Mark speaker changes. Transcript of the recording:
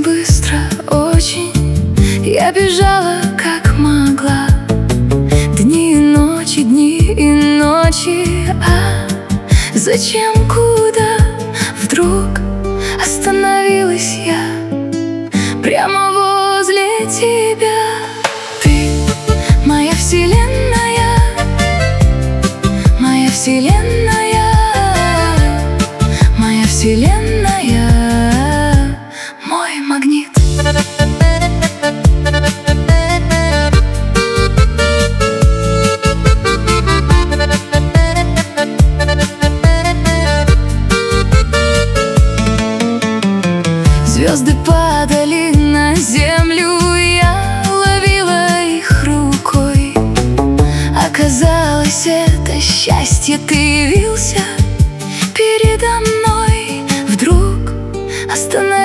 Speaker 1: быстро, очень. Я бежала, как могла. Дни и ночи. А зачем, куда вдруг остановилась я прямо возле тебя? Ты моя вселенная, моя вселенная, моя вселенная, мой магнит. Звезды падали на землю, я ловила их рукой. Оказалось, это счастье, ты явился передо мной. Вдруг остановился